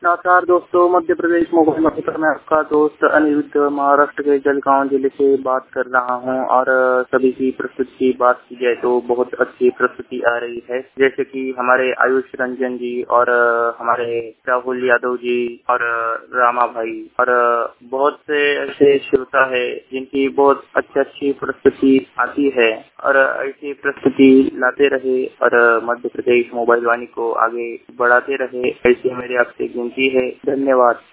नमस्कार दोस्तों, मध्य प्रदेश मोबाइल महोत्सव में आपका दोस्त अनिरुद्ध महाराष्ट्र के जलगांव जिले से बात कर रहा हूं। और सभी की प्रस्तुति की बात की जाए तो बहुत अच्छी प्रस्तुति आ रही है। जैसे कि हमारे आयुष रंजन जी और हमारे राहुल यादव जी और रामा भाई और बहुत से ऐसे श्रोता है जिनकी बहुत अच्छी प्रस्तुति आती है और ऐसी प्रस्तुति लाते रहे और मध्य प्रदेश मोबाइल वाणी को आगे बढ़ाते रहे, ऐसी मेरी आपसे विनती है। धन्यवाद।